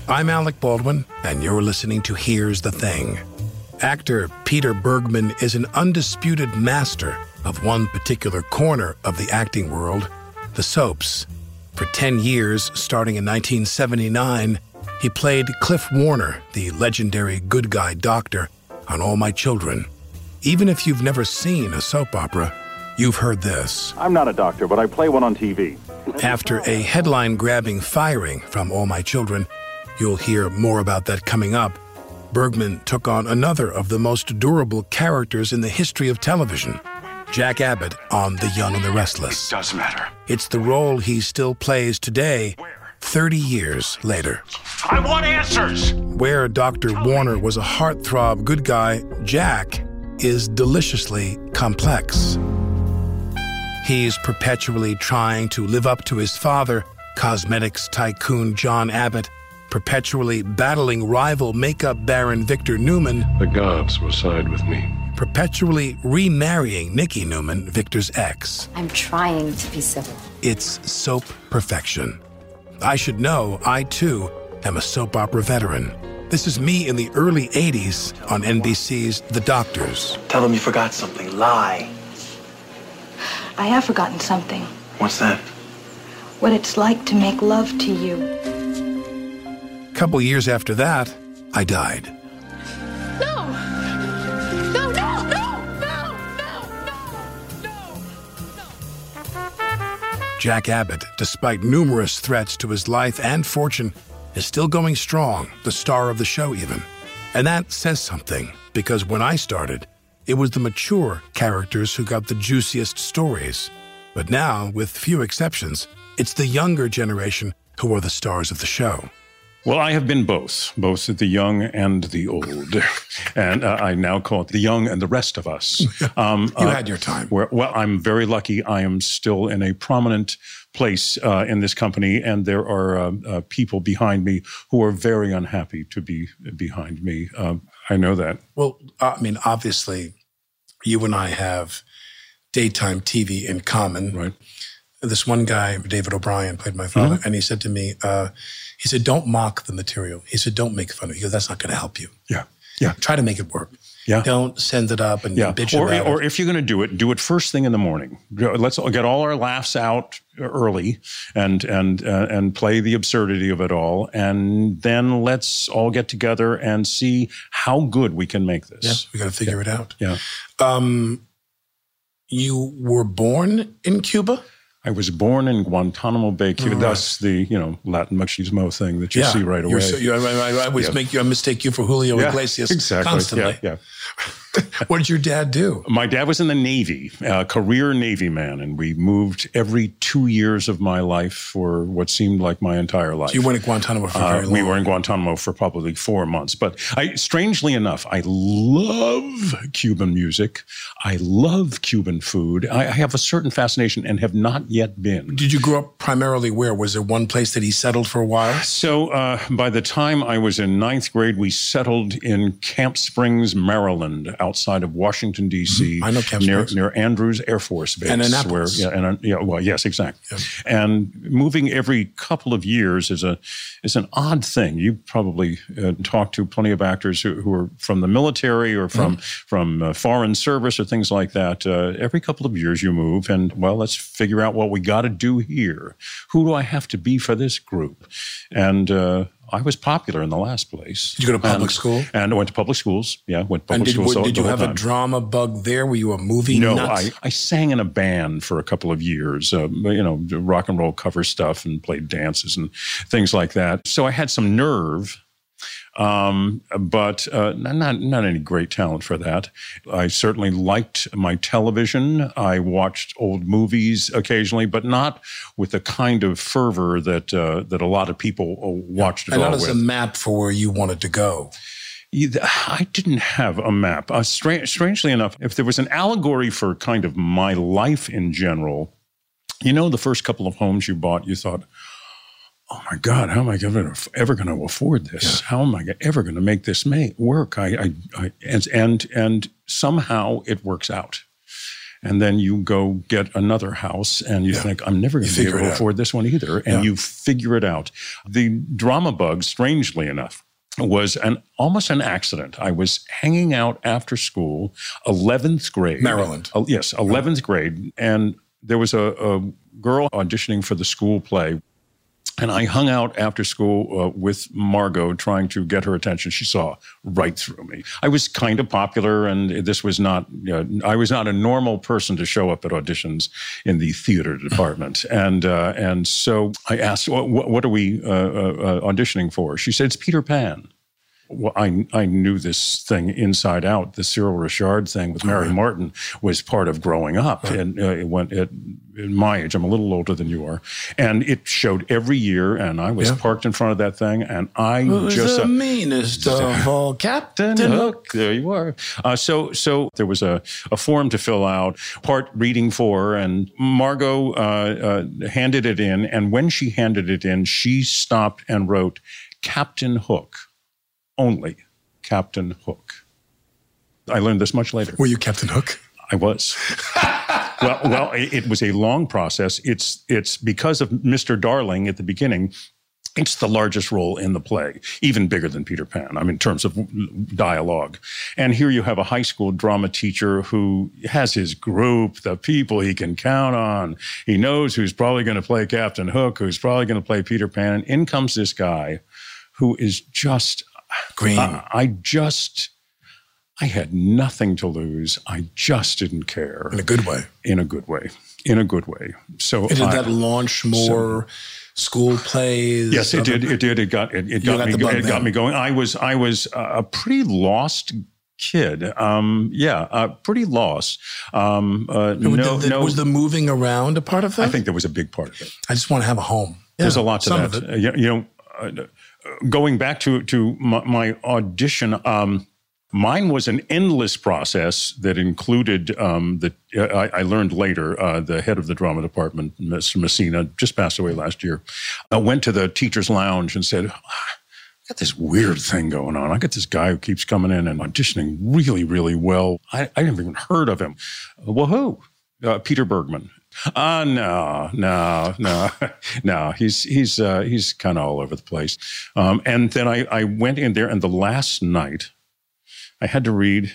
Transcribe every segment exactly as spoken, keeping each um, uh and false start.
I'm Alec Baldwin, and you're listening to Here's the Thing. Actor Peter Bergman is an undisputed master of one particular corner of the acting world, the soaps. For ten years, starting in nineteen seventy-nine, he played Cliff Warner, the legendary good guy doctor, on All My Children. Even if you've never seen a soap opera, you've heard this. I'm not a doctor, but I play one on T V. After a headline-grabbing firing from All My Children, you'll hear more about that coming up, Bergman took on another of the most durable characters in the history of television, Jack Abbott on The Young and the Restless. It does matter. It's the role he still plays today, thirty years later. I want answers! Where Doctor Warner was a heartthrob good guy, Jack is deliciously complex. He's perpetually trying to live up to his father, cosmetics tycoon John Abbott, perpetually battling rival makeup baron Victor Newman. The gods will side with me. Perpetually remarrying Nikki Newman, Victor's ex. I'm trying to be civil. It's soap perfection. I should know, I too am a soap opera veteran. This is me in the early eighties on N B C's The Doctors. Tell them you forgot something. Lie. I have forgotten something. What's that? What it's like to make love to you. A couple years after that, I died. No! No, no, no, no, no, no, no. Jack Abbott, despite numerous threats to his life and fortune, is still going strong, the star of the show even. And that says something, because when I started, it was the mature characters who got the juiciest stories. But now, with few exceptions, it's the younger generation who are the stars of the show. Well, I have been both, both the young and the old. And uh, I now call it the young and the rest of us. Um, you uh, had your time. Where, well, I'm very lucky. I am still in a prominent place uh, in this company, and there are uh, uh, people behind me who are very unhappy to be behind me. Um, I know that. Well, uh, I mean, obviously, you and I have daytime T V in common. Right. This one guy, David O'Brien, played my father, mm-hmm. and he said to me, uh, he said, don't mock the material. He said, don't make fun of it. He goes, that's not going to help you. Yeah, yeah. Try to make it work. Yeah. Don't send it up and yeah. bitch or, about or it. if you're going to do it, do it first thing in the morning. Let's get all our laughs out early and and uh, and play the absurdity of it all. And then let's all get together and see how good we can make this. Yeah, we got to figure yeah. it out. Yeah. Um, you were born in Cuba? I was born in Guantanamo Bay, Cuba. Right. That's the, you know, Latin machismo thing that you yeah. see right away. So, you, I, I, I always yeah. make you, I mistake you for Julio yeah, Iglesias exactly. constantly. Yeah, yeah. What did your dad do? My dad was in the Navy, a career Navy man, and we moved every two years of my life for what seemed like my entire life. So you weren't in Guantanamo for very uh, long? We were in Guantanamo for probably four months. But I, strangely enough, I love Cuban music. I love Cuban food. I, I have a certain fascination and have not yet been. Did you grow up primarily where? Was there one place that he settled for a while? So uh, by the time I was in ninth grade, we settled in Camp Springs, Maryland, outside of Washington, D C I know Camp near, Springs. near Andrews Air Force Base. And Annapolis. Where, yeah, and, yeah, well, yes, exactly. Yeah. And moving every couple of years is a is an odd thing. You probably uh, talked to plenty of actors who, who are from the military or from, mm. from uh, foreign service or things like that. Uh, every couple of years you move and, well, let's figure out what we got to do here. Who do I have to be for this group? And uh, I was popular in the last place. Did you go to public and, school? And I went to public schools. Yeah, went to public and did, schools. Did, the, did you the have time. a drama bug there? Were you a movie No, nuts? I, I sang in a band for a couple of years, uh, you know, rock and roll cover stuff and played dances and things like that. So I had some nerve. Um, but uh, not not any great talent for that. I certainly liked my television. I watched old movies occasionally, but not with the kind of fervor that uh, that a lot of people watched it and all not as with. a map for where you wanted to go. I didn't have a map. Uh, stra- strangely enough, if there was an allegory for kind of my life in general, you know, the first couple of homes you bought, you thought, oh my God, how am I ever, ever going to afford this? Yeah. How am I ever going to make this make work? I, I, I and, and and somehow it works out. And then you go get another house and you yeah. think, I'm never going to be able to afford this one either. And yeah. you figure it out. The drama bug, strangely enough, was an almost an accident. I was hanging out after school, eleventh grade. Maryland. Uh, yes, eleventh grade. And there was a, a girl auditioning for the school play. And I hung out after school uh, with Margot, trying to get her attention. She saw right through me. I was kind of popular, and this was not, you know, I was not a normal person to show up at auditions in the theater department. And uh, and so I asked, what, what are we uh, uh, auditioning for? She said, it's Peter Pan. Well, I I knew this thing inside out. The Cyril Richard thing with Mary Martin was part of growing up. Right. And uh, it went at, at my age, I'm a little older than you are, and it showed every year. And I was yeah. parked in front of that thing, and I Who's just the uh, meanest of all, Captain Hook. There you are. Uh, so so there was a, a form to fill out, part reading for, and Margot uh, uh, handed it in. And when she handed it in, she stopped and wrote, Captain Hook. Only Captain Hook. I learned this much later. Were you Captain Hook? I was. well, well, it, it was a long process. It's it's because of Mister Darling at the beginning. It's the largest role in the play, even bigger than Peter Pan, I mean, in terms of dialogue. And here you have a high school drama teacher who has his group, the people he can count on. He knows who's probably going to play Captain Hook, who's probably going to play Peter Pan. And in comes this guy who is just... Green. I, I just, I had nothing to lose. I just didn't care. In a good way. In a good way. In a good way. So and did I, that launch more so, school plays? Yes, it did. It did. It got it, it got, got me. It got me going. I was I was a pretty lost kid. Um, yeah, uh, pretty lost. Um, uh, no, the, the, no. Was the moving around a part of that? I think there was a big part of it. I just want to have a home. Yeah, There's a lot to some that. Of it. Uh, you, you know. Uh, Going back to to my, my audition, um, mine was an endless process that included um, the. Uh, I, I learned later uh, the head of the drama department, Mister Messina, just passed away last year. I went to the teachers' lounge and said, "I got this weird thing going on. I got this guy who keeps coming in and auditioning really, really well. I, I never even heard of him. Well, who? Uh, Peter Bergman." Uh, no, no, no, no. He's he's uh, he's kind of all over the place. Um, and then I, I went in there, and the last night, I had to read,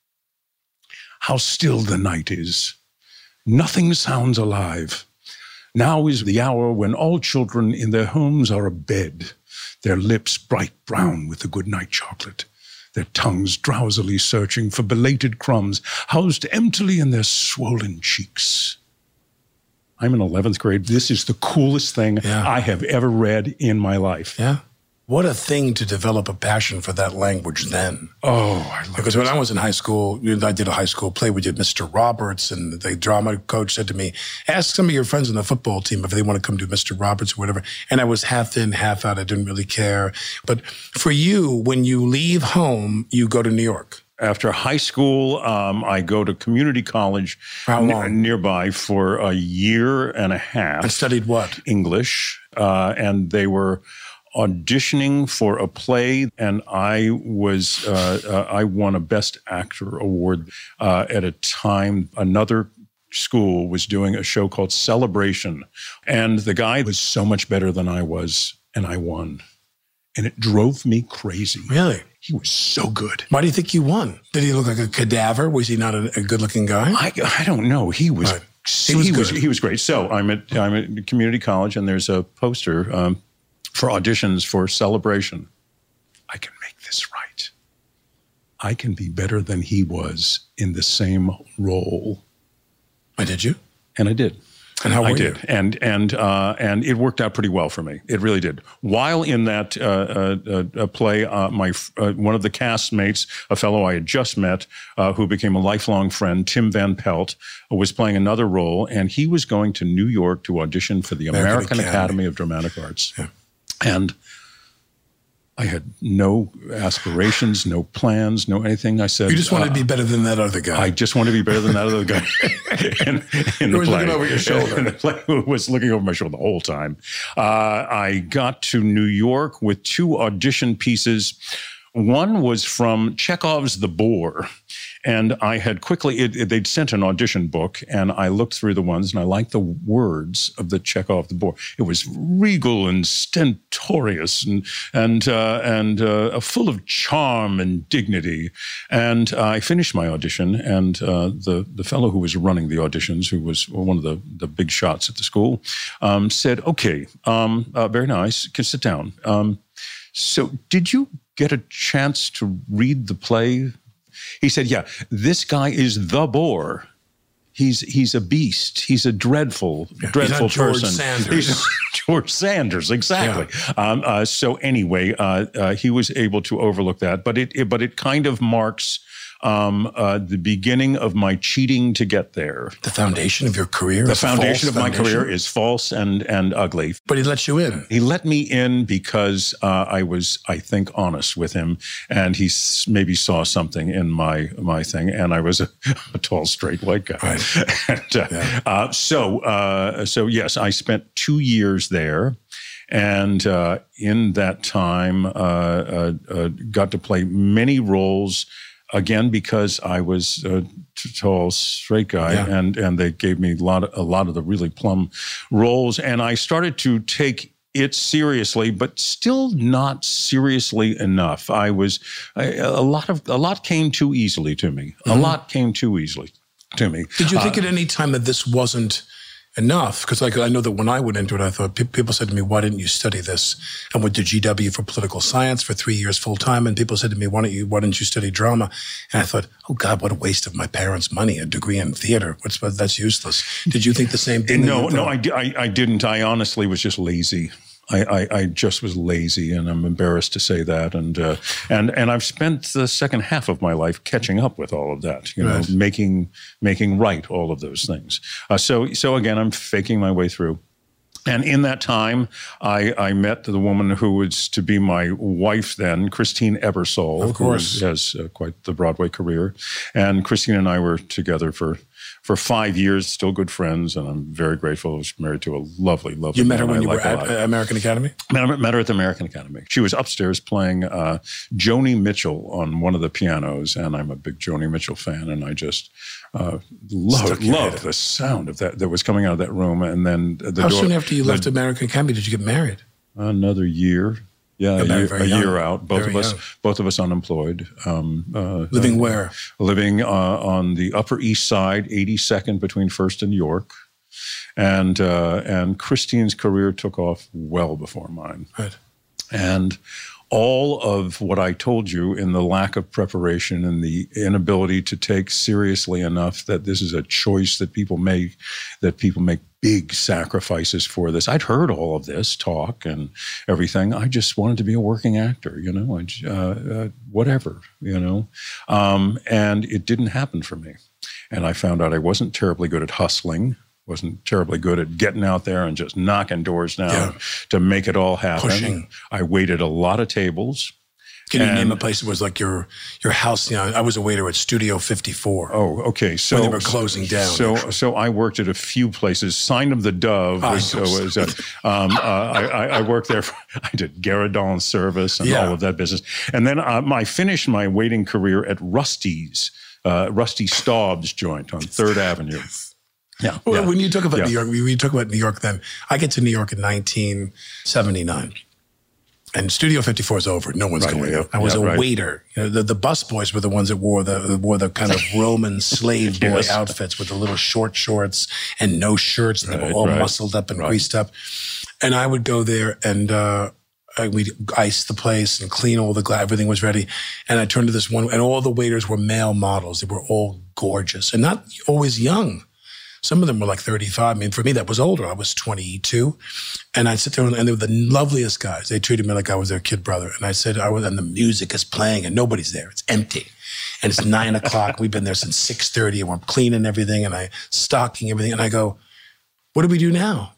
"How still the night is. Nothing sounds alive. Now is the hour when all children in their homes are abed, their lips bright brown with the good night chocolate, their tongues drowsily searching for belated crumbs housed emptily in their swollen cheeks." I'm in eleventh grade. This is the coolest thing yeah. I have ever read in my life. Yeah. What a thing to develop a passion for that language then. Oh, I love Because it. when I was in high school, I did a high school play. We did Mister Roberts, and the drama coach said to me, ask some of your friends on the football team if they want to come do Mister Roberts or whatever. And I was half in, half out. I didn't really care. But for you, when you leave home, you go to New York. After high school, um, I go to community college How long? N- nearby for a year and a half. And studied what? English. Uh, and they were auditioning for a play, and I was uh, uh, I won a Best Actor award uh, at a time another school was doing a show called Celebration, and the guy was so much better than I was, and I won. And it drove me crazy. Really? He was so good. Why do you think you won? Did he look like a cadaver? Was he not a, a good-looking guy? I, I don't know. He was, right. he, was he was he was great. So I'm at I'm at community college, and there's a poster um, for auditions for Celebration. I can make this right. I can be better than he was in the same role. And did you? And I did. And how were I you? did, and and uh, and it worked out pretty well for me. It really did. While in that uh, uh, uh, play, uh, my uh, one of the castmates, a fellow I had just met, uh, who became a lifelong friend, Tim Van Pelt, was playing another role, and he was going to New York to audition for the American, American Academy. Academy of Dramatic Arts, yeah. and I had no aspirations, no plans, no anything. I said, you just wanted uh, to be better than that other guy. I just wanted to be better than that other guy. in, in the was play. looking over your shoulder. And the play was looking over my shoulder the whole time. Uh, I got to New York with two audition pieces. One was from Chekhov's The Boar. And I had quickly, it, it, they'd sent an audition book, and I looked through the ones, and I liked the words of the Chekhov The Boar. It was regal and stentorious and and uh, and uh, full of charm and dignity. And uh, I finished my audition, and uh, the the fellow who was running the auditions, who was one of the, the big shots at the school, um, said, "Okay, um, uh, very nice, can sit down. Um, so did you get a chance to read the play?" He said, "Yeah, this guy is the Boar. He's he's a beast. He's a dreadful, yeah, dreadful he's not George person." Sanders. He's George Sanders, exactly. Yeah. Um, uh, so anyway, uh, uh, he was able to overlook that, but it, it but it kind of marks um, uh, the beginning of my cheating to get there. The foundation of your career. The is a foundation of false my foundation. career is false and and ugly. But he let you in. He let me in because uh, I was, I think, honest with him, and he s- maybe saw something in my my thing, and I was a, a tall, straight white guy. Right. and, uh, Yeah. uh, so, uh, so yes, I spent two years there, and uh, in that time, uh, uh, uh, got to play many roles. Again, because I was a t- tall, straight guy, Yeah. and and they gave me a lot of, a lot of the really plum roles, and I started to take it seriously, but still not seriously enough. I was I, a lot of a lot came too easily to me. Mm-hmm. A lot came too easily to me. Did you think uh, at any time that this wasn't enough? Because like I know that when I went into it, I thought pe- people said to me, "Why didn't you study this?" I went to G W for political science for three years full time, and people said to me, "Why don't you? Why didn't you study drama?" And I thought, "Oh God, what a waste of my parents' money! A degree in theater, what's that's useless." Did you think the same thing? No, no, I, di- I, I didn't. I honestly was just lazy. I, I, I just was lazy, and I'm embarrassed to say that. And uh, and and I've spent the second half of my life catching up with all of that. You know, Right. making making right all of those things. Uh, so so again, I'm faking my way through. And in that time, I, I met the woman who was to be my wife then, Christine Ebersole, Of course. who has uh, quite the Broadway career. And Christine and I were together for, for five years, still good friends, and I'm very grateful. I was married to a lovely, lovely You met her man when I you like were a at lot. uh, American Academy? Met her, met her at the American Academy. She was upstairs playing uh, Joni Mitchell on one of the pianos, and I'm a big Joni Mitchell fan, and I just uh, loved, Stuck your loved head. the sound of that that was coming out of that room. And then the How door, soon after you the- left American Academy did you get married? Another year. Yeah, a, Very, year, very a young. year out. Both Very of us, young. both of us unemployed. Um, uh, Living uh, where? Living uh, on the Upper East Side, eighty-second between First and York. And uh, and Christine's career took off well before mine. Right. And all of what I told you in the lack of preparation and the inability to take seriously enough that this is a choice that people make, that people make big sacrifices for this. I'd heard all of this talk and everything. I just wanted to be a working actor, you know, I, j- uh, uh, whatever, you know. Um, and it didn't happen for me. And I found out I wasn't terribly good at hustling. Wasn't terribly good at getting out there and just knocking doors down Yeah. to make it all happen. Pushing. I waited a lot of tables. Can you And- name a place that was like your your house? You know, I was a waiter at Studio fifty-four. Oh, okay. So When they were closing down, So, actually. so I worked at a few places. Sign of the Dove I was, know. uh, was uh, um, uh, I, I, I worked there. For, I did Garradon service and Yeah. all of that business. And then um, I finished my waiting career at Rusty's, uh, Rusty Staub's joint on Third Avenue. Yeah. Well, yeah. when you talk about Yeah. New York, when you talk about New York, then I get to New York in nineteen seventy-nine, and Studio fifty-four is over. No one's Right, going yeah, there. I was yeah, a right. waiter. You know, the, the bus boys were the ones that wore the that wore the kind of Roman slave boy Yes. outfits with the little short shorts and no shirts, and they Right, were all right, muscled up and right. greased up. And I would go there and uh, I, we'd ice the place and clean all the glass. Everything was ready. And I turned to this one, and all the waiters were male models. They were all gorgeous and not always young. Some of them were like thirty-five. I mean, for me, that was older. I was twenty-two. And I'd sit there, and they were the loveliest guys. They treated me like I was their kid brother. And I said, I was, and the music is playing, and nobody's there. It's empty. And it's nine o'clock. We've been there since six thirty, and we're cleaning everything, and I stocking everything. And I go, what do we do now?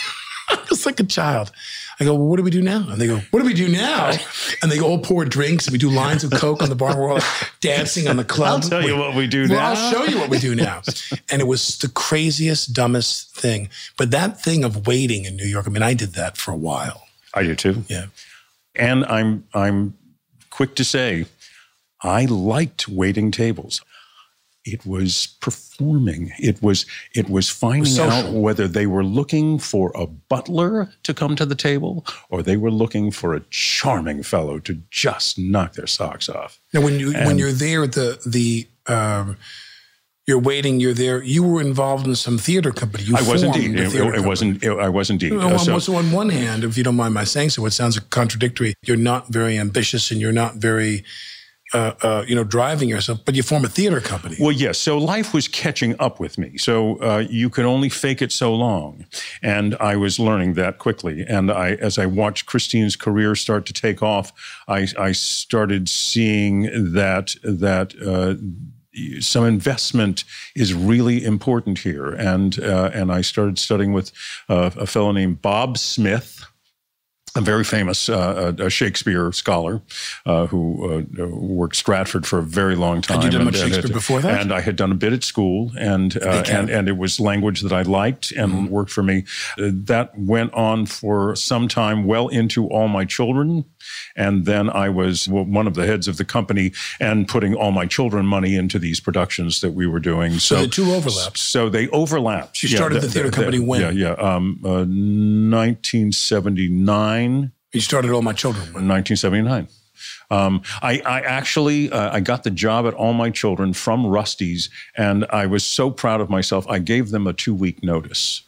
I was like a child. I go, well, what do we do now? And they go, what do we do now? And they all pour drinks, and we do lines of Coke on the bar. We're all dancing on the club. I'll tell you what we do Well, now. I'll show you what we do now. And it was the craziest, dumbest thing. But that thing of waiting in New York, I mean, I did that for a while. I do too. Yeah. And I'm I'm quick to say, I liked waiting tables. It was performing. It was it was finding out whether they were looking for a butler to come to the table or they were looking for a charming fellow to just knock their socks off. Now, when you and, when you're there at the the um, you're waiting, you're there. You were involved in some theater company. You I was indeed. It, it wasn't. It, I was indeed. No, uh, so, so on one hand, if you don't mind my saying so, it sounds contradictory. You're not very ambitious, and you're not very. Uh, uh, you know, driving yourself, but you form a theater company. Well, yes. So life was catching up with me. So uh, you could only fake it so long, and I was learning that quickly. And I, as I watched Christine's career start to take off, I, I started seeing that that. Uh, some investment is really important here, and uh, and I started studying with uh, a fellow named Bob Smith, a very famous uh, a Shakespeare scholar uh, who uh, worked Stratford for a very long time. Had you done and, much Shakespeare and, before that? And I had done a bit at school, and uh, and, and it was language that I liked and mm-hmm. worked for me. Uh, that went on for some time, well into All My Children. And then I was one of the heads of the company and putting All My Children money into these productions that we were doing. So, so the two overlapped. So they overlapped. You started yeah, the, the theater the, company the, when? Yeah, yeah. Um, uh, nineteen seventy-nine. You started All My Children when? nineteen seventy-nine. Um, I, I actually, uh, I got the job at All My Children from Rusty's, and I was so proud of myself, I gave them a two-week notice.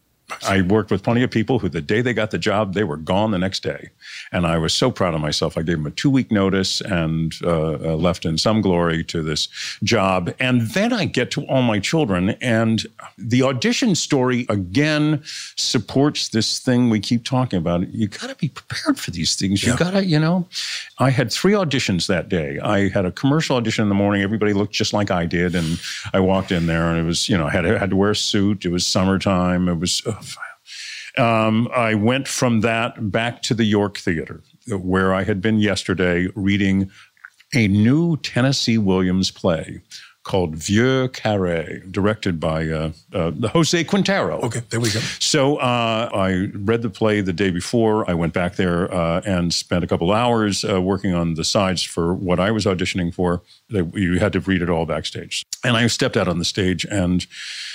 I worked with plenty of people who the day they got the job, they were gone the next day. And I was so proud of myself. I gave them a two-week notice and uh, uh, left in some glory to this job. And then I get to All My Children. And the audition story, again, supports this thing we keep talking about. You got to be prepared for these things. You yeah. got to, you know. I had three auditions that day. I had a commercial audition in the morning. Everybody looked just like I did. And I walked in there and it was, you know, I had, I had to wear a suit. It was summertime. It was... Uh, Um, I went from that back to the York Theater, where I had been yesterday reading a new Tennessee Williams play called Vieux Carré, directed by uh, uh, Jose Quintero. Okay, there we go. So uh, I read the play the day before. I went back there uh, and spent a couple hours uh, working on the sides for what I was auditioning for. You had to read it all backstage. And I stepped out on the stage and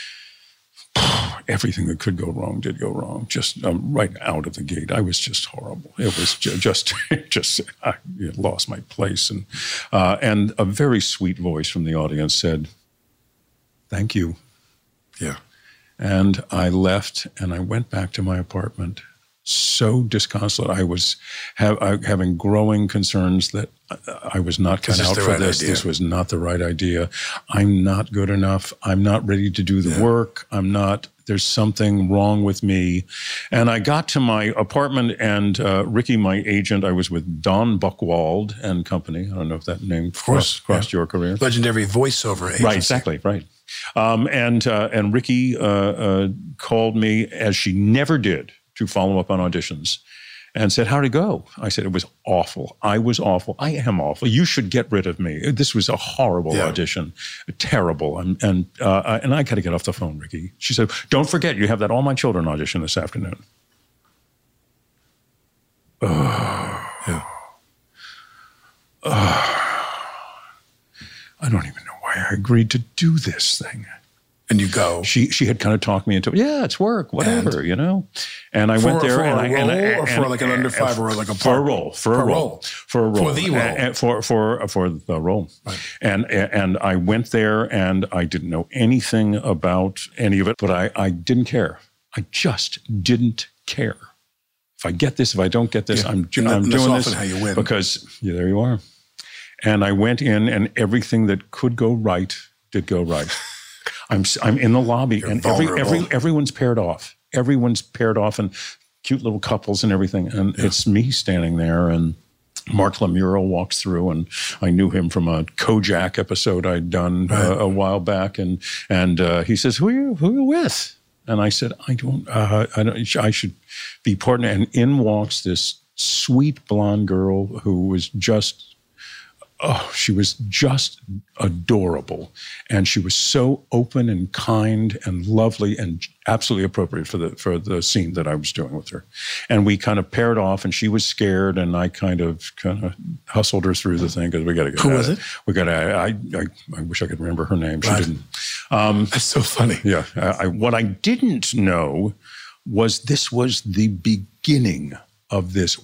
everything that could go wrong did go wrong, just um, right out of the gate. I was just horrible. It was ju- just, just I lost my place. And, uh, and a very sweet voice from the audience said, "Thank you." Yeah. And I left and I went back to my apartment so disconsolate. I was have, I, having growing concerns that I was not cut out for right this. Idea. This was not the right idea. I'm not good enough. I'm not ready to do the yeah. work. I'm not, there's something wrong with me. And I got to my apartment and uh, Ricky, my agent, I was with Don Buchwald and Company. I don't know if that name of course, crossed yeah. your career. Legendary voiceover agency. Right, exactly, right. Um, and, uh, and Ricky uh, uh, called me, as she never did, to follow up on auditions and said, "How'd it go?" I said, "It was awful. I was awful. I am awful. You should get rid of me. This was a horrible yeah. audition. Terrible. And, and, uh, and I got to get off the phone, Ricky." She said, "Don't forget, you have that All My Children audition this afternoon." Oh, yeah. oh. I don't even know why I agreed to do this thing. And you go. She she had kind of talked me into, yeah, it's work, whatever, and you know. And I for, went there for and a I role and, and, or for and, like an under five or like a for a role, for, for a role, role, for a role, for the role, and, for for for the role. Right. And and I went there and I didn't know anything about any of it, but I I didn't care. I just didn't care. If I get this, if I don't get this, yeah. I'm not, I'm doing this how you win. because yeah, there you are. And I went in and everything that could go right did go right. I'm I'm in the lobby You're and every, every everyone's paired off. Everyone's paired off and cute little couples and everything. And yeah. it's me standing there and Mark Lemuro walks through and I knew him from a Kojak episode I'd done right. uh, a while back. And and uh, he says, who are you, who are you with? And I said, I don't, uh, I don't, I should be partner. And in walks this sweet blonde girl who was just oh, she was just adorable. And she was so open and kind and lovely and absolutely appropriate for the for the scene that I was doing with her. And we kind of paired off, and she was scared, and I kind of kind of hustled her through the thing because we got to get Who at was it. it? We got to, I, I I wish I could remember her name. She Right. didn't. Um, That's so funny. yeah. I, I, what I didn't know was this was the beginning of this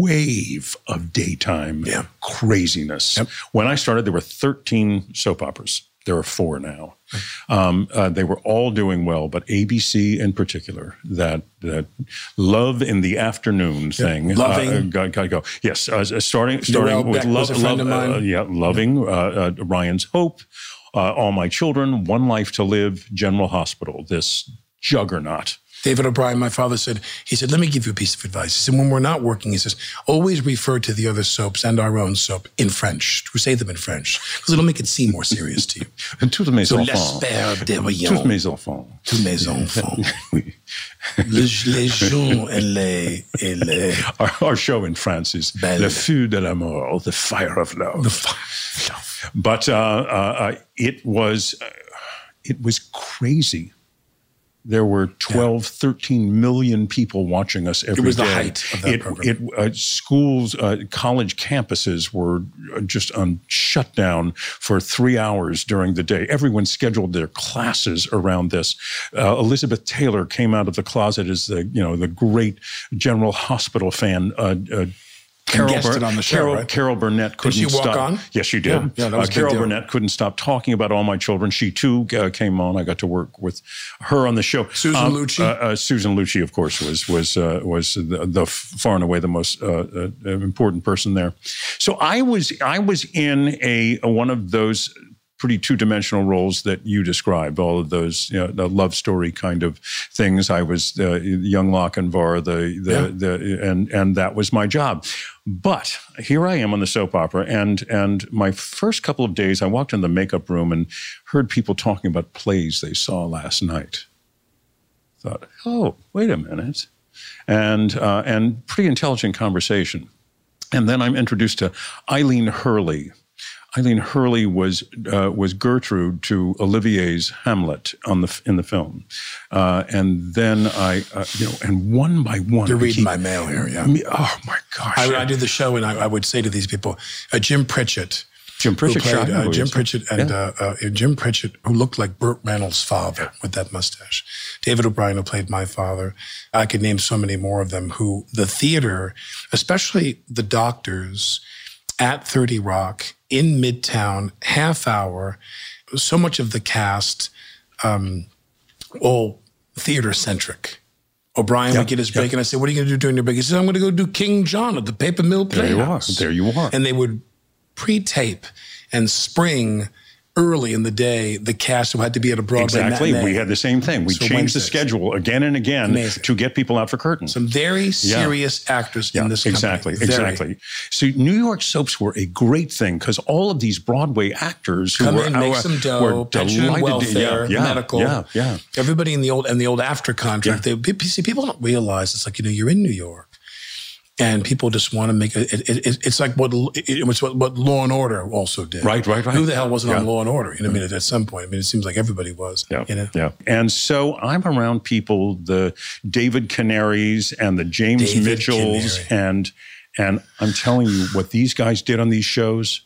wave of daytime Yeah. craziness. Yep. When I started, there were thirteen soap operas. There are four now. Um, uh, they were all doing well, but A B C in particular, that that love in the afternoon thing, Loving. uh, got, got to go. Yes, uh, starting starting Noel with Beck was love, a friend love, of mine. uh, yeah, loving uh, uh, Ryan's Hope, uh, All My Children, One Life to Live, General Hospital. This juggernaut. David O'Brien, my father said, he said, let me give you a piece of advice. He said, when we're not working, he says, always refer to the other soaps and our own soap in French. To say them in French, because it'll make it seem more serious to you. And tous mes So, enfants. l'espère de rien. Tous mes enfants. Tous mes enfants. Oui. Les, les gens et les, et les... Our, our show in France is Belle. Le Feu de l'amour, the fire of love. The fire. But uh, uh, it was uh, it was crazy. There were twelve, thirteen million people watching us every day. It was the height of that it, program. It, uh, schools, uh, college campuses were just on shutdown for three hours during the day. Everyone scheduled their classes around this. Uh, Elizabeth Taylor came out of the closet as the, you know, the great General Hospital fan. Uh, uh, Carol, guested on the show, Carol, right? Carol Burnett couldn't she walk stop. on? Yes, she did. Yeah, yeah, that was uh, a big Carol deal. Burnett couldn't stop talking about All My Children. She too uh, came on. I got to work with her on the show. Susan Um, Lucci? Uh, uh, Susan Lucci, of course, was was uh, was the, the far and away the most uh, uh, important person there. So I was I was in a, a one of those pretty two-dimensional roles that you described, all of those, you know, the love story kind of things. I was uh, young Lochinvar, the the, Yeah. the and and that was my job. But here I am on the soap opera, and and my first couple of days, I walked in the makeup room and heard people talking about plays they saw last night. Thought, oh, wait a minute, and uh, and pretty intelligent conversation. And then I'm introduced to Eileen Hurley. Eileen Hurley was uh, was Gertrude to Olivier's Hamlet on the in the film, uh, and then I, uh, you know, and one by one, You're I reading keep- my mail here, yeah. Me- oh my gosh! I, I do the show, and I, I would say to these people, uh, Jim Pritchett, Jim who Pritchett, played, shot uh, Jim movies. Pritchett, and Yeah. uh, uh, Jim Pritchett, who looked like Burt Reynolds' father with that mustache. David O'Brien, who played my father. I could name so many more of them. Who the theater, especially the doctors at thirty Rock in Midtown, half hour. So much of the cast, um, all theater centric. O'Brien Yeah, would get his break, yeah. and I said, "What are you going to do during your break?" He said, "I'm going to go do King John at the Paper Mill There you are. Playhouse." There you are. And they would pre-tape and spring early in the day the cast who had to be at a Broadway Exactly. matinee. We had the same thing. We So changed Wednesdays. the schedule again and again Amazing. to get people out for curtains. Some very serious actors in this company. exactly, Very. exactly. So New York soaps were a great thing because all of these Broadway actors who Come were in, make were- some dough, were pension and delighted to- welfare, yeah, yeah, medical. Yeah, yeah. Everybody in the old and the old after contract. Yeah. They, pe- see, people don't realize it's like, you know, you're in New York, and people just want to make it. it, it it's like what it, it was what, what Law and Order also did. Right, right, right. Who the hell wasn't on Yeah. Law and Order? You know, what I mean, at some point, I mean, it seems like everybody was. Yeah, You know, yeah. And so I'm around people, the David Canaries and the James David Mitchells, Canary. and and I'm telling you what these guys did on these shows.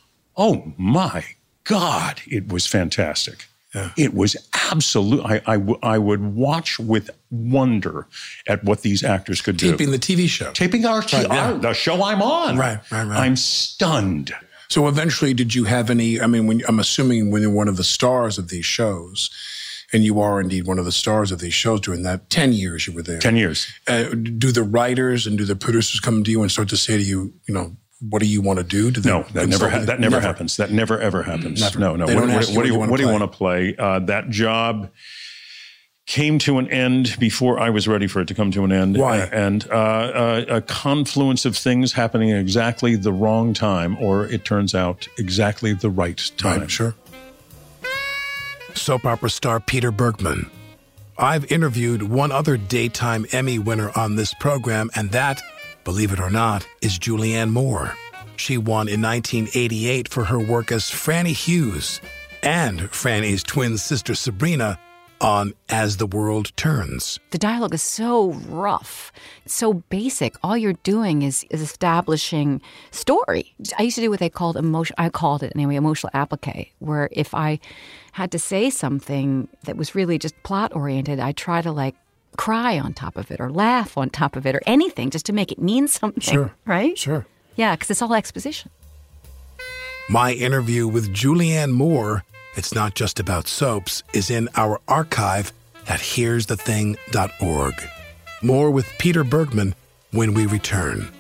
Oh my God, it was fantastic. Yeah. It was absolute. I, I, w- I would watch with wonder at what these actors could do. taping the T V show. Taping our, Right, yeah. our the show I'm on. Right, right, right. I'm stunned. So eventually, did you have any? I mean, when I'm assuming when you're one of the stars of these shows, and you are indeed one of the stars of these shows during that ten years you were there. Ten years. Uh, do the writers and do the producers come to you and start to say to you, you know, what do you want to do? Do they No, that never consult ha- with that you? never happens. That never ever happens. Never. No, no. They What, don't what- ask you what do you what what you do you wanna want to play? Uh, that job came to an end before I was ready for it to come to an end. Why? Uh, and uh, uh, a confluence of things happening at exactly the wrong time, or it turns out exactly the right time. Right, sure. Soap opera star Peter Bergman. I've interviewed one other Daytime Emmy winner on this program, and that, believe it or not, is Julianne Moore. She won in nineteen eighty-eight for her work as Franny Hughes and Franny's twin sister Sabrina on As the World Turns. The dialogue is so rough, it's so basic. All you're doing is, is establishing story. I used to do what they called emotion. I called it anyway, emotional applique, where if I had to say something that was really just plot oriented, I try to like cry on top of it or laugh on top of it or anything just to make it mean something. Sure. Right? Sure. Yeah, because it's all exposition. My interview with Julianne Moore, It's Not Just About Soaps, is in our archive at here's the thing dot org. More with Peter Bergman when we return.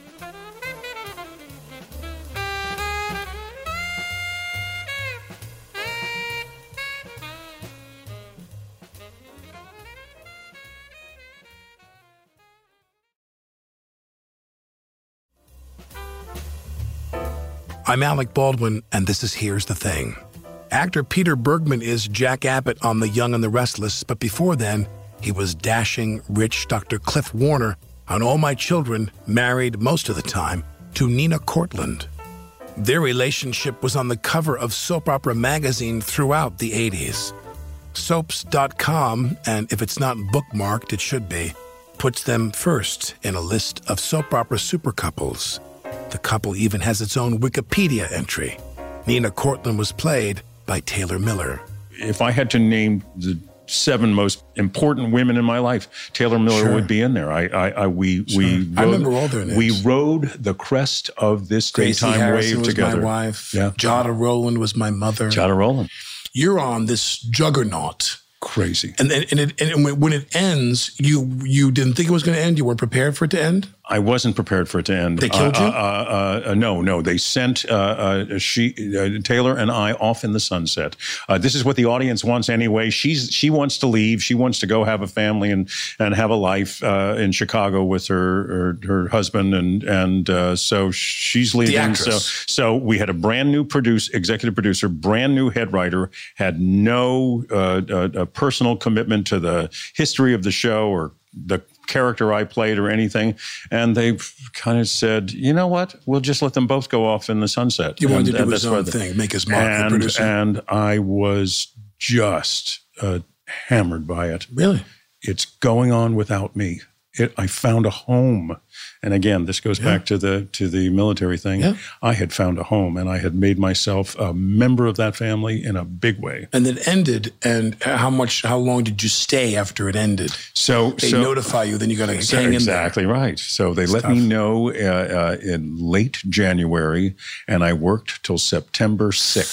I'm Alec Baldwin, and this is Here's the Thing. Actor Peter Bergman is Jack Abbott on The Young and the Restless, but before then, he was dashing, rich Doctor Cliff Warner on All My Children, married most of the time to Nina Cortland. Their relationship was on the cover of Soap Opera magazine throughout the eighties. Soaps dot com, and if it's not bookmarked, it should be, puts them first in a list of soap opera super couples. The couple even has its own Wikipedia entry. Nina Cortland was played by Taylor Miller. If I had to name the seven most important women in my life, Taylor Miller Sure. would be in there. I, I, I we, Sure. we. Rode, I remember all their names. We rode the crest of this Gracie daytime Harrison wave was together. my wife. Yeah. Jada Rowland was my mother. Jada Rowland. You're on this juggernaut. Crazy. And then, and, it, and when it ends, you you didn't think it was going to end? You weren't prepared for it to end? I wasn't prepared for it to end. They killed uh, you? Uh, uh, uh, no, no. They sent uh, uh, she uh, Taylor and I off in the sunset. Uh, this is what the audience wants anyway. She's she wants to leave. She wants to go have a family and and have a life uh, in Chicago with her her, her husband, and and uh, so she's leaving. The actress. So so we had a brand new produce executive producer, brand new head writer, had no uh, uh, personal commitment to the history of the show or the character I played or anything. And they kind of said, you know what, we'll just let them both go off in the sunset. You wanted and, to do and his that's why own the- thing, make his mark as a and, producer. and I was just uh, hammered by it. Really? It's going on without me. It, I found a home. And again, this goes Yeah. back to the to the military thing. Yeah. I had found a home, and I had made myself a member of that family in a big way. And it ended, and how much, how long did you stay after it ended? So They so, notify you, then you got to So hang in there. exactly right. So they let Stuff. me know uh, uh, in late January, and I worked till September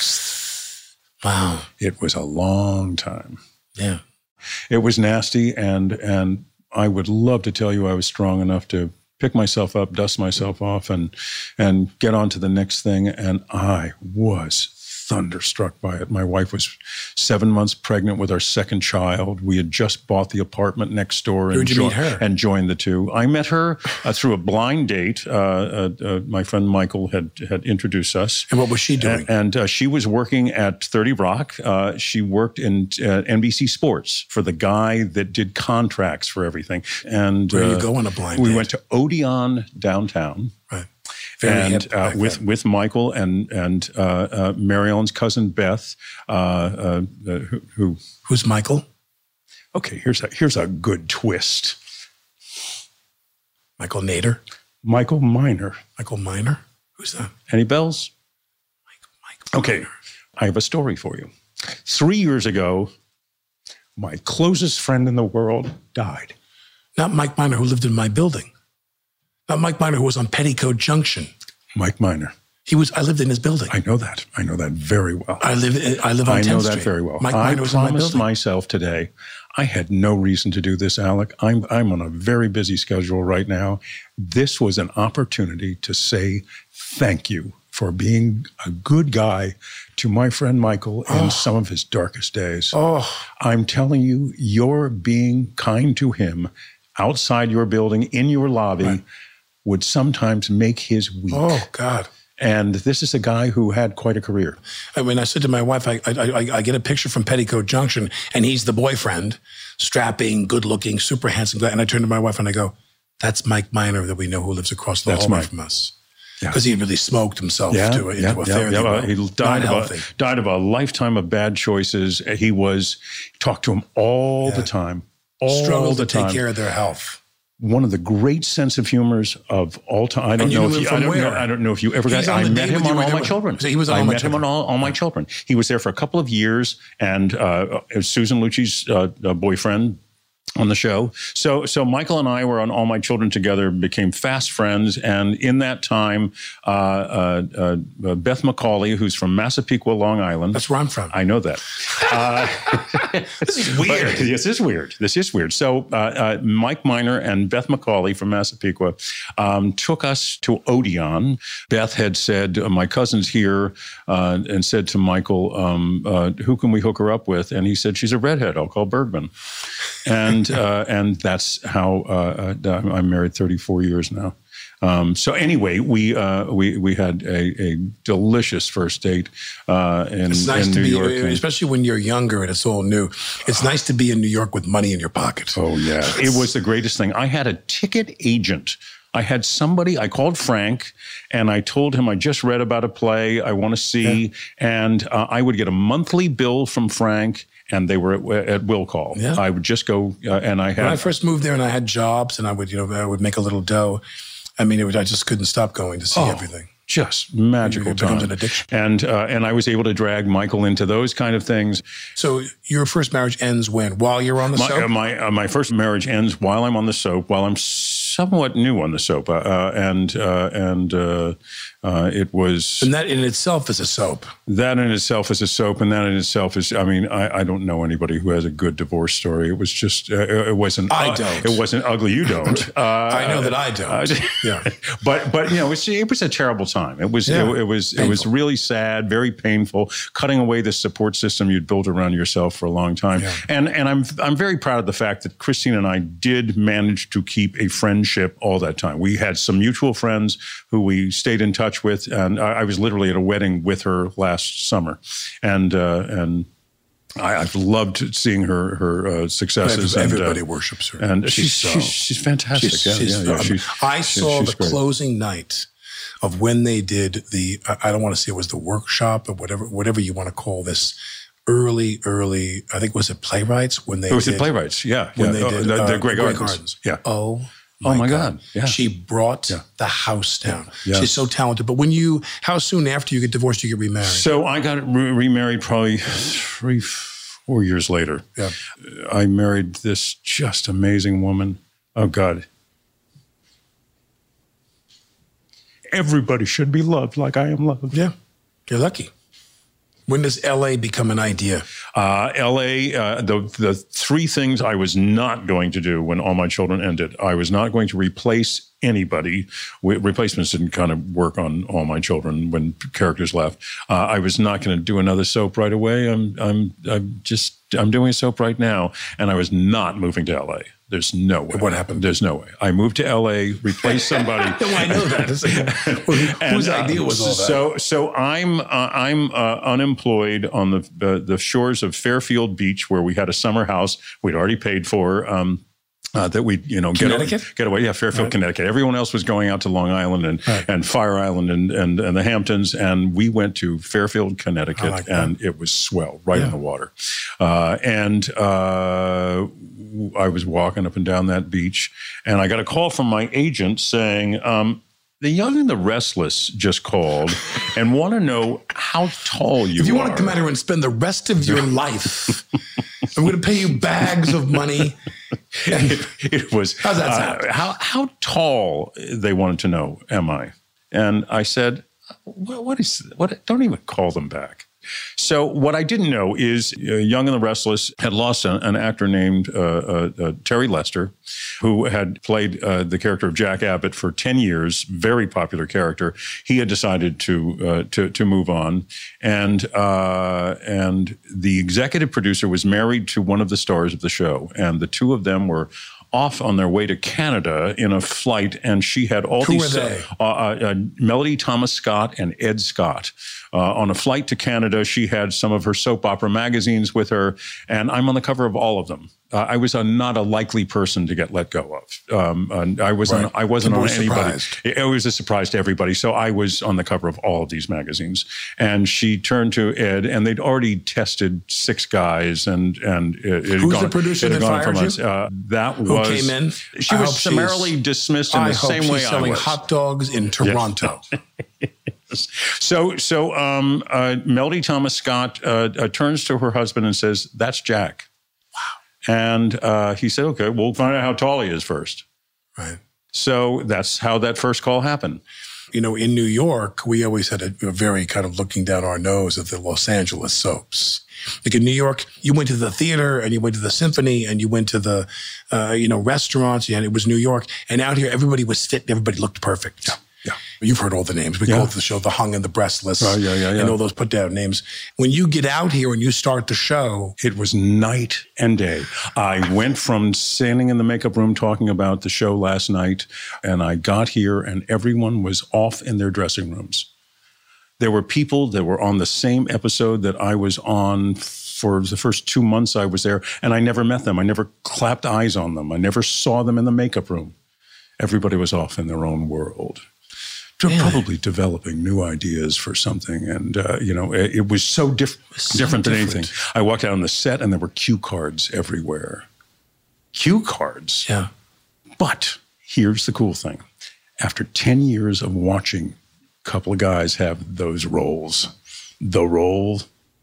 sixth. Wow. It was a long time. Yeah. It was nasty, and and I would love to tell you I was strong enough to pick myself up, dust myself off, and and get on to the next thing. And I was thunderstruck by it. My wife was seven months pregnant with our second child. We had just bought the apartment next door and, Where'd you meet her? and joined the two. I met her uh, through a blind date. Uh, uh, uh, my friend Michael had had introduced us. And what was she doing? And, and uh, she was working at thirty Rock. Uh, she worked in uh, N B C Sports for the guy that did contracts for everything. And Where you uh, go on a blind We date? went to Odeon downtown. Right. Very and hip uh, back with then. with Michael and and uh, uh, Mary Ellen's cousin Beth, uh, uh, uh, who, who Who's Michael? okay, here's a here's a good twist. Michael Nader? Michael Miner. Michael Miner? Who's that? Any bells? Michael Okay, Miner. I have a story for you. Three years ago, my closest friend in the world died. Not Mike Miner, who lived in my building. Not Mike Miner, who was on Petticoat Junction. Mike Miner. He was. I lived in his building. I know that. I know that very well. I live. I live on I know tenth that Street. very well. Mike I Miner was in my promised building. myself today. I had no reason to do this, Alec. I'm I'm on a very busy schedule right now. This was an opportunity to say thank you for being a good guy to my friend Michael in some of his darkest days. Oh, I'm telling you, your being kind to him outside your building, in your lobby, Right. would sometimes make his week. oh God. And this is a guy who had quite a career. I mean, I said to my wife, I, I, I, I get a picture from Petticoat Junction, and he's the boyfriend, strapping, good-looking, super handsome guy. And I turn to my wife and I go, "That's Mike Miner that we know who lives across the That's hallway Mike. from us." Because he really smoked himself yeah, to, into yeah, a yeah, fairly yeah. well. He died of, a, died of a lifetime of bad choices. He was, talked to him all yeah. the time. All Struggled the to time. take care of their health. One of the great sense of humors of all time. I don't know if you, I don't know, I don't know if you ever got. I met him on All My Children. He was on I all my met children. him on all, all My Children. He was there for a couple of years, and uh, Susan Lucci's uh, boyfriend on the show. So so Michael and I were on All My Children together, became fast friends. And in that time, uh, uh, uh, Beth McCauley, who's from Massapequa, Long Island. That's where I'm from. I know that. Uh, this is weird. This is weird. This is weird. So uh, uh, Mike Miner and Beth McCauley from Massapequa um, took us to Odeon. Beth had said, uh, my cousin's here, uh, and said to Michael, um, uh, who can we hook her up with? And he said, she's a redhead. I'll call Bergman. And uh, and that's how uh, uh, I'm married thirty-four years now. Um, so anyway, we uh, we we had a, a delicious first date uh, in, it's nice in to New be, York, especially when you're younger and it's all new. It's nice to be in New York with money in your pocket. Oh yeah, it was the greatest thing. I had a ticket agent. I had somebody, I called Frank, and I told him I just read about a play I want to see, yeah. and uh, I would get a monthly bill from Frank, and they were at, at will call. Yeah. I would just go, uh, and I had... When I first moved there and I had jobs, and I would, you know, I would make a little dough, I mean, it would, I just couldn't stop going to see oh, everything. Just magical it becomes time. an addiction. And, uh, and I was able to drag Michael into those kind of things. So your first marriage ends when? While you're on the my, soap? Uh, my, uh, my first marriage ends while I'm on the soap, while I'm somewhat new on the soap. Uh, and uh, and uh, uh, it was... And that in itself is a soap. That in itself is a soap, and that in itself is... I mean, I, I don't know anybody who has a good divorce story. It was just... Uh, it wasn't... I uh, don't. It wasn't ugly. You don't. Uh, I know that I don't. Uh, yeah. But, but you know, it's, it was a terrible time. It was... Yeah. It, it was painful. It was really sad, very painful, cutting away the support system you'd built around yourself for a long time. Yeah. And and I'm I'm very proud of the fact that Christine and I did manage to keep a friendship all that time. We had some mutual friends who we stayed in touch with, and I, I was literally at a wedding with her last summer, and uh, and. I, I've loved seeing her her uh, successes. Everybody and, uh, worships her, and she's she's, so, she's, she's fantastic. She's, yeah, she's, yeah, yeah. Um, She's, I she's, saw she's the great. closing night of when they did the. I don't want to say it was the workshop or whatever whatever you want to call this. Early, early. I think was it Playwrights when they. It was did, it Playwrights? Yeah, when yeah. they did uh, the, the uh, Grey Gardens. Gardens. Yeah. Oh. My oh my God! God. Yeah. She brought yeah. the house down. Yeah. She's so talented. But when you, how soon after you get divorced, do you get remarried? So I got re- remarried probably three, four years later. Yeah. I married this just amazing woman. Oh God! Everybody should be loved like I am loved. Yeah, you're lucky. When does L A become an idea? Uh, L A, uh, the the three things I was not going to do when All My Children ended. I was not going to replace anybody. We, replacements didn't kind of work on All My Children when characters left. Uh, I was not going to do another soap right away. I'm I'm I'm just I'm doing a soap right now, and I was not moving to L A. There's no way. What happened? There's no way. I moved to L A, replaced somebody. Well, I know that. Like, whose and, idea was all that? So, so I'm uh, I'm uh, unemployed on the, the the shores of Fairfield Beach, where we had a summer house we'd already paid for. Um, Uh, that we, you know, get, Connecticut? get away. Yeah, Fairfield, right. Connecticut. Everyone else was going out to Long Island and, right. and Fire Island and, and, and the Hamptons. And we went to Fairfield, Connecticut, like and it was swell, right yeah. in the water. Uh, and uh, I was walking up and down that beach, and I got a call from my agent saying, um, The Young and the Restless just called and want to know how tall you are. If you want to come out here and spend the rest of your life, I'm going to pay you bags of money. It, it was How's that sound? Uh, how how tall they wanted to know am I? And I said, what, what is what? Don't even call them back. So what I didn't know is uh, Young and the Restless had lost an, an actor named uh, uh, uh, Terry Lester, who had played uh, the character of Jack Abbott for ten years, very popular character. He had decided to uh, to, to move on, and uh, and the executive producer was married to one of the stars of the show, and the two of them were off on their way to Canada in a flight, and she had all Who these were they? Uh, uh, uh, Melody Thomas Scott and Ed Scott. Uh, on a flight to Canada, she had some of her soap opera magazines with her, and I'm on the cover of all of them. Uh, I was a, not a likely person to get let go of. Um, and I wasn't. Right. I wasn't People on were anybody. surprised. It, it was a surprise to everybody. So I was on the cover of all of these magazines. And she turned to Ed, and they'd already tested six guys, and and it, it had Who's gone, the producer it had that gone fired from you? us. Uh, that Who was came in? She I was hope she's- summarily dismissed in I the hope same she's way selling I was. hot dogs in Toronto. So, so um, uh, Melody Thomas Scott uh, uh, turns to her husband and says, "That's Jack." Wow. And uh, he said, "Okay, we'll find out how tall he is first." Right. So that's how that first call happened. You know, in New York, we always had a, a very kind of looking down our nose at the Los Angeles soaps. Like in New York, you went to the theater and you went to the symphony and you went to the, uh, you know, restaurants, and it was New York. And out here, everybody was fit. Everybody looked perfect. Yeah. Yeah. You've heard all the names. We Yeah. called the show The Hung and the Breastless. Oh, yeah, yeah, yeah. And all those put down names. When you get out here and you start the show, It was night and day. I went from standing in the makeup room talking about the show last night, and I got here and everyone was off in their dressing rooms. There were people that were on the same episode that I was on for the first two months I was there, and I never met them. I never clapped eyes on them. I never saw them in the makeup room. Everybody was off in their own world. They're probably developing new ideas for something. And, uh, you know, it, it was so diff- so different than different. anything. I walked out on the set and there were cue cards everywhere. Cue cards? yeah. But here's the cool thing. After ten years of watching a couple of guys have those roles, the role,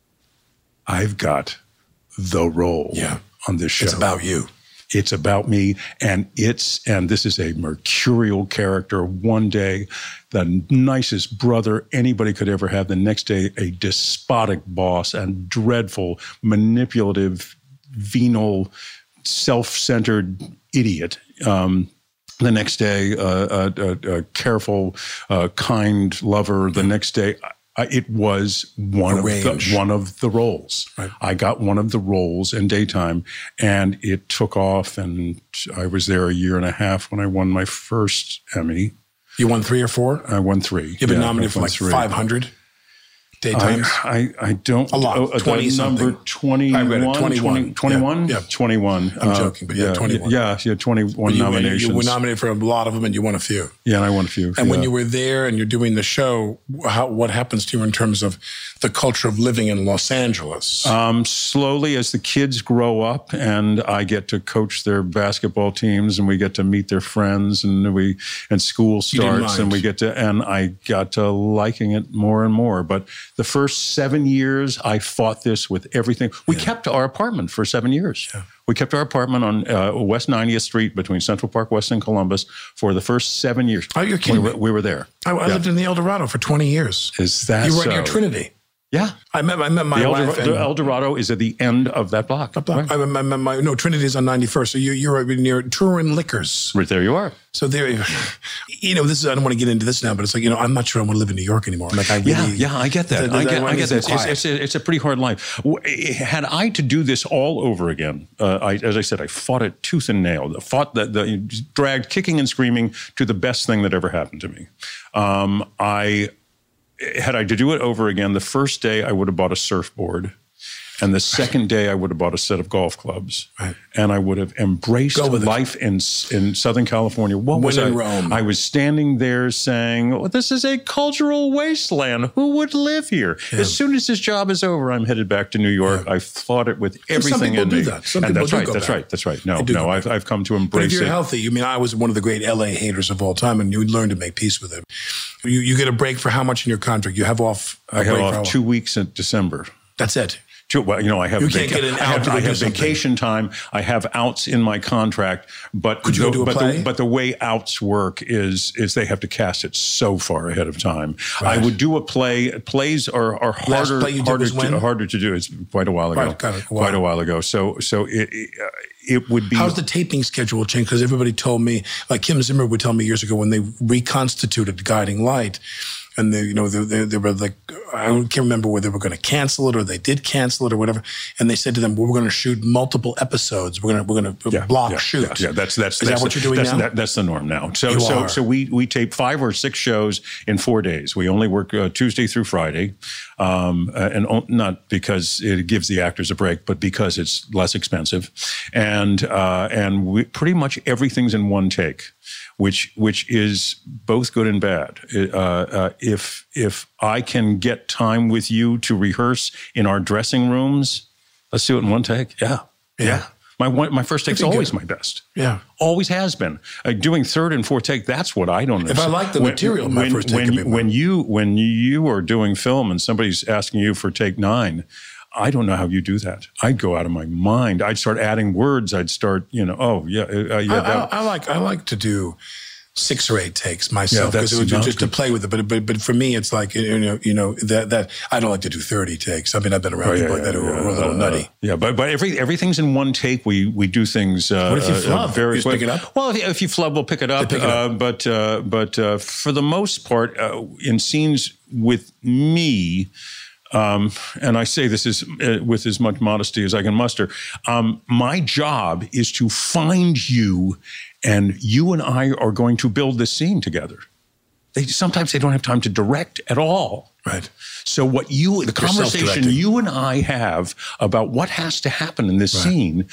I've got the role Yeah. on this show. It's about you. It's about me, and it's, and this is a mercurial character. One day, the nicest brother anybody could ever have. The next day, a despotic boss and dreadful, manipulative, venal, self-centered idiot. Um, the next day, uh, a, a, a careful, uh, kind lover. The next day, I, it was one of the, one of the roles. Right. I got one of the roles in daytime, and it took off. And I was there a year and a half when I won my first Emmy. You won three or four? I won three. You've been Yeah, nominated I for won like three. five hundred daytimes. I, I, I don't. A lot. Oh, the twenty number something. twenty-one. I read it. twenty-one. twenty-one? Yeah, yeah. twenty-one. I'm Uh, joking, but yeah, twenty-one. Yeah, yeah, twenty-one you, nominations. You were nominated for a lot of them, and you won a few. Yeah, and I won a few. And when yeah. you were there and you're doing the show, how, what happens to you in terms of the culture of living in Los Angeles? Um, slowly, as the kids grow up, and I get to coach their basketball teams, and we get to meet their friends, and we and school You didn't starts, and mind. we get to, and I got to liking it more and more. But the first seven years, I fought this with everything. We kept our apartment for seven years. Yeah. We kept our apartment on uh, West ninetieth Street between Central Park West and Columbus for the first seven years. Oh, you're kidding we me. were, we were there. I, I Yeah. lived in the El Dorado for twenty years. Is that You were so? near Trinity. Yeah. I met, I met my The El, wife. Dor- and- the El Dorado is at the end of that block. Right. I met my, my, no, Trinity's on ninety-first. So you, you're right near Turin Liquors. Right there you are. So there, you know, this is, I don't want to get into this now, but it's like, you know, I'm not sure I want to live in New York anymore. Like I really, Yeah, yeah, I get that. the- the- I get, I I need get some that. It's, quiet. it's, a, it's a pretty hard life. W- Had I to do this all over again, uh, I, as I said, I fought it tooth and nail. Fought the, the dragged kicking and screaming to the best thing that ever happened to me. Um, I had I to do it over again. The first day I would have bought a surfboard. And the second day, I would have bought a set of golf clubs, Right. and I would have embraced Go with it. life in in Southern California. What was When I? in Rome. I was standing there saying, well, "This is a cultural wasteland. Who would live here?" As soon as this job is over, I'm headed back to New York. I fought it with And some everything people in do me. that. Some and people that's do right. go That's back. right. That's right. No, They do no, go I've back. I've come to But if embrace you're it. healthy, I mean, I was one of the great L A haters of all time, and you learn to make peace with it. You, you get a break for how much in your contract? You have off. a I have break for off how- two weeks in December. That's it. Two- Well, you know, I have You can't get an I have, out to go I do have something. vacation time. I have outs in my contract, but Could you go the, do a but, play? the, but the way outs work is is they have to cast it so far ahead of time. Right. I would do a play. Plays are, are Last harder play you did harder was when? to, harder to do. It's quite a while ago. Right, got it. Wow. Quite a while ago. So so it it, uh, it would be. How's the taping schedule change? Because everybody told me, like Kim Zimmer would tell me years ago when they reconstituted Guiding Light, and they, you know, there, there, there were like I can't remember whether they were going to cancel it or they did cancel it or whatever. And they said to them, well, we're going to shoot multiple episodes. We're going to we're going to yeah, block yeah, shoot. Yeah, yeah, that's that's is that's that what the, you're doing that's, now? That, that's the norm now. So you so are. so we we tape five or six shows in four days. We only work uh, Tuesday through Friday, um, uh, and o- not because it gives the actors a break, but because it's less expensive, and uh, and we, pretty much everything's in one take. Which which is both good and bad. Uh, uh, if if I can get time with you to rehearse in our dressing rooms, let's do it in one take. Yeah, yeah. yeah. My one, my first take's always my best. Yeah, always has been. Uh, doing third and fourth take, that's what I don't understand. If I like the when, material, my when, first take. When, can be when you when you are doing film and somebody's asking you for take nine. I don't know how you do that. I'd go out of my mind. I'd start adding words. I'd start, you know, oh yeah, uh, yeah. I, that, I, I like I like to do six or eight takes myself because yeah, it was just to play with it. But but but for me, it's like you know you know that that I don't like to do thirty takes. I mean, I've been around oh, people yeah, like that who yeah, are a little uh, nutty. Yeah, but but every everything's in one take. We we do things. Uh, What if you uh, flub? very You just quick. pick it up? Well, if, if you flub, we'll pick it up. Pick it up. Uh, but uh, but uh, for the most part, uh, in scenes with me. Um, and I say this is uh, with as much modesty as I can muster. Um, my job is to find you, and you and I are going to build this scene together. They sometimes they don't have time to direct at all. Right. So what you the conversation you and I have about what has to happen in this right. scene.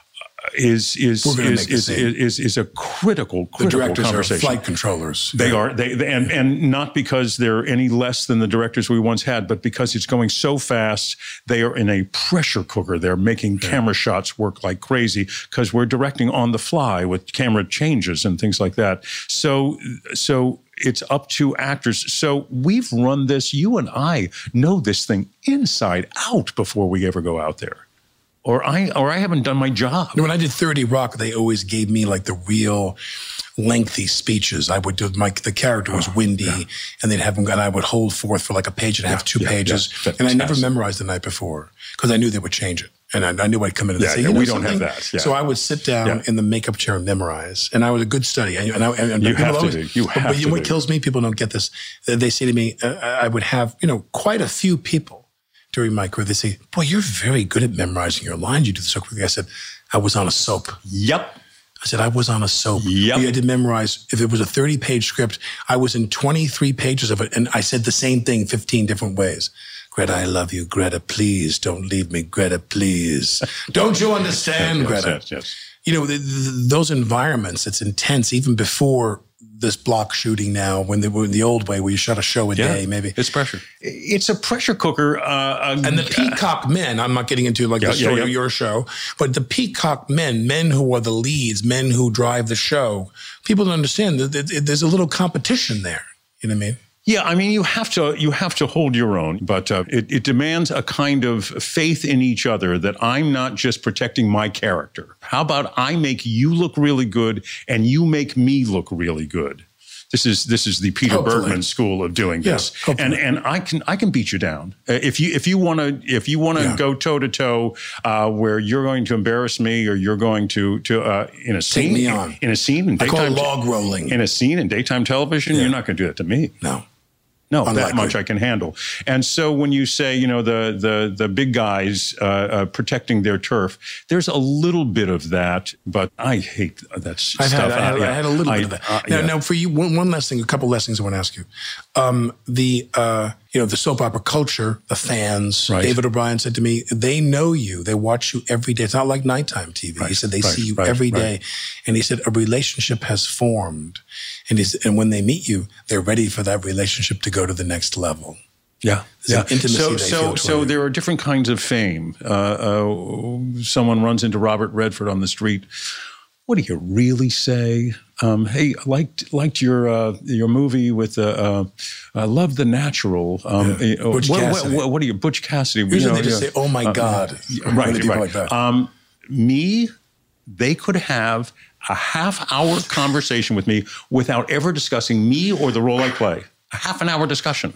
Is is is is, is is is a critical critical the directors conversation. Are flight controllers. They yeah. are they, they and and not because they're any less than the directors we once had, but because it's going so fast. They are in a pressure cooker. They're making yeah. camera shots work like crazy because we're directing on the fly with camera changes and things like that. So so. It's up to actors. So we've run this. You and I know this thing inside out before we ever go out there. Or I or I haven't done my job. When I did thirty Rock, they always gave me like the real lengthy speeches. I would do my the character was windy, yeah. and they'd have them, and I would hold forth for like a page and a half, yeah, two yeah, pages, yeah, and I never memorized the night before because I knew they would change it, and I, I knew I'd come in and yeah, say, yeah, you know, we don't something? have that. Yeah. So I would sit down yeah. in the makeup chair and memorize, and I was a good study. And, I, and you have always, to do. You have but, but to what do. kills me, people don't get this. They say to me, uh, I would have you know quite a few people. During my career, they say, boy, you're very good at memorizing your lines. You do this so quickly. I said, I was on a soap. Yep. I said, I was on a soap. Yep. I had to memorize. If it was a thirty-page script, I was in twenty-three pages of it, and I said the same thing fifteen different ways. Greta, I love you. Greta, please don't leave me. Greta, please. Don't you understand, yes, Greta? Yes, yes. You know, the, the, those environments, it's intense, even before this block shooting now, when they were in the old way where you shot a show a yeah, day, maybe. It's pressure. It's a pressure cooker. Uh, and the Peacock men, I'm not getting into like yeah, the story yeah, yeah. of your show, but the Peacock men, men who are the leads, men who drive the show, people don't understand that there's a little competition there. You know what I mean? Yeah, I mean, you have to you have to hold your own, but uh, it, it demands a kind of faith in each other that I'm not just protecting my character. How about I make you look really good and you make me look really good? This is this is the Peter hopefully. Bergman school of doing this, yeah, and and I can I can beat you down uh, if you if you want to if you want to yeah. go toe to toe where you're going to embarrass me or you're going to to uh, in a scene Take me on. in a scene in I call it daytime log rolling in a scene in daytime television. Yeah. You're not going to do that to me. No. No, Unlikely. That much I can handle. And so when you say, you know, the the the big guys uh, uh, protecting their turf, there's a little bit of that, but I hate that I've stuff. had, I, had, uh, yeah. I had a little I, bit of that. Uh, now, yeah. now, for you, one, one last thing, a couple last things I want to ask you. Um, the uh, you know the soap opera culture, the fans. Right. David O'Brien said to me, they know you. They watch you every day. It's not like nighttime T V. Right. He said they right. see you right. every day, right. and he said a relationship has formed, and he's, and when they meet you, they're ready for that relationship to go to the next level. Yeah, There's yeah. an intimacy so they so feel so toward you. there are different kinds of fame. Uh, uh, someone runs into Robert Redford on the street. What do you really say? Um, hey, I liked liked your uh, your movie with uh, uh, I love The Natural. Um, Yeah. uh, Butch what, Cassidy. what, what are you, Butch Cassidy? Usually you know, they just yeah. say, "Oh my Uh, God," right, people right. like that. Um, me, they could have a half hour conversation with me without ever discussing me or the role I play. A half an hour discussion.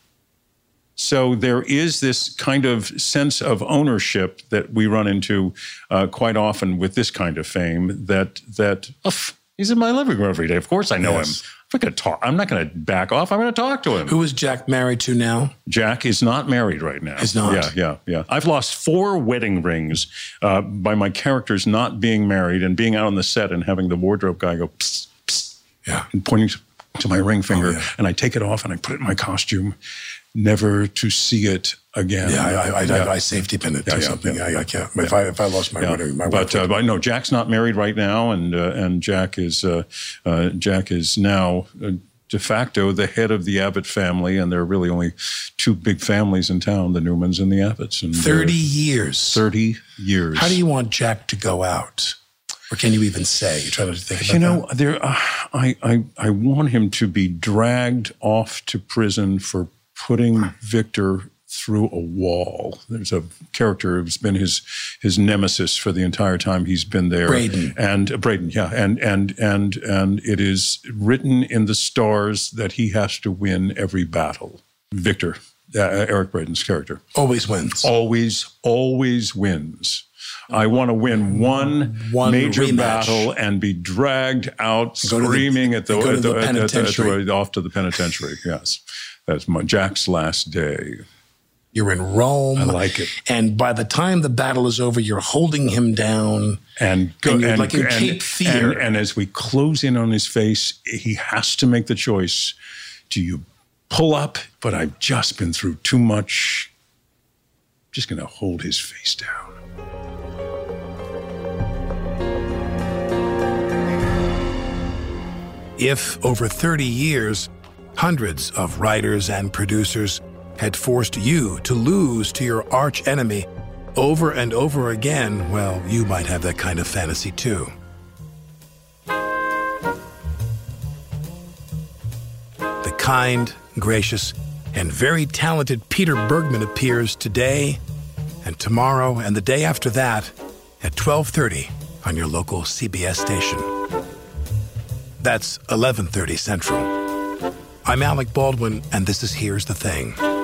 So there is this kind of sense of ownership that we run into uh, quite often with this kind of fame that, that oh, he's in my living room every day. Of course I know Yes. him. not going to talk. I'm not going to back off. I'm going to talk to him. Who is Jack married to now? Jack is not married right now. Is not? Yeah, yeah, yeah. I've lost four wedding rings uh, by my characters not being married and being out on the set and having the wardrobe guy go, psst, psst, yeah, and pointing to my ring finger. Oh, yeah. And I take it off and I put it in my costume, never to see it again. Yeah, I, I, yeah. I, I safety pin it yeah, or yeah, something. yeah. I, I can't. If I if I lost my yeah. wedding, my but wife uh, but no, Jack's not married right now, and uh, and Jack is uh, uh, Jack is now uh, de facto the head of the Abbott family, and there are really only two big families in town: the Newmans and the Abbotts. And thirty uh, years. Thirty years. How do you want Jack to go out? Or can you even say? You're trying to think about You know, that? there. Uh, I, I I want him to be dragged off to prison for putting Victor through a wall. There's a character who's been his his nemesis for the entire time he's been there. Braden. And uh, Braden, yeah. And and and and it is written in the stars that he has to win every battle. Victor, uh, Eric Braden's character. Always wins. Always, always wins. I want to win one, one major rematch. battle and be dragged out Go to the- screaming at the, go to at the at- at- at- penitentiary. off to the penitentiary. Yes, that's my Jack's last day. You're in Rome. I like it. And by the time the battle is over, you're holding him down. And go And you're and, like in and, Cape Fear. And, and as we close in on his face, he has to make the choice: do you pull up? But I've just been through too much. Just going to hold his face down. If, over thirty years, hundreds of writers and producers had forced you to lose to your arch enemy over and over again, well, you might have that kind of fantasy too. The kind, gracious, and very talented Peter Bergman appears today and tomorrow and the day after that at twelve thirty on your local C B S station. That's eleven thirty Central. I'm Alec Baldwin, and this is Here's the Thing.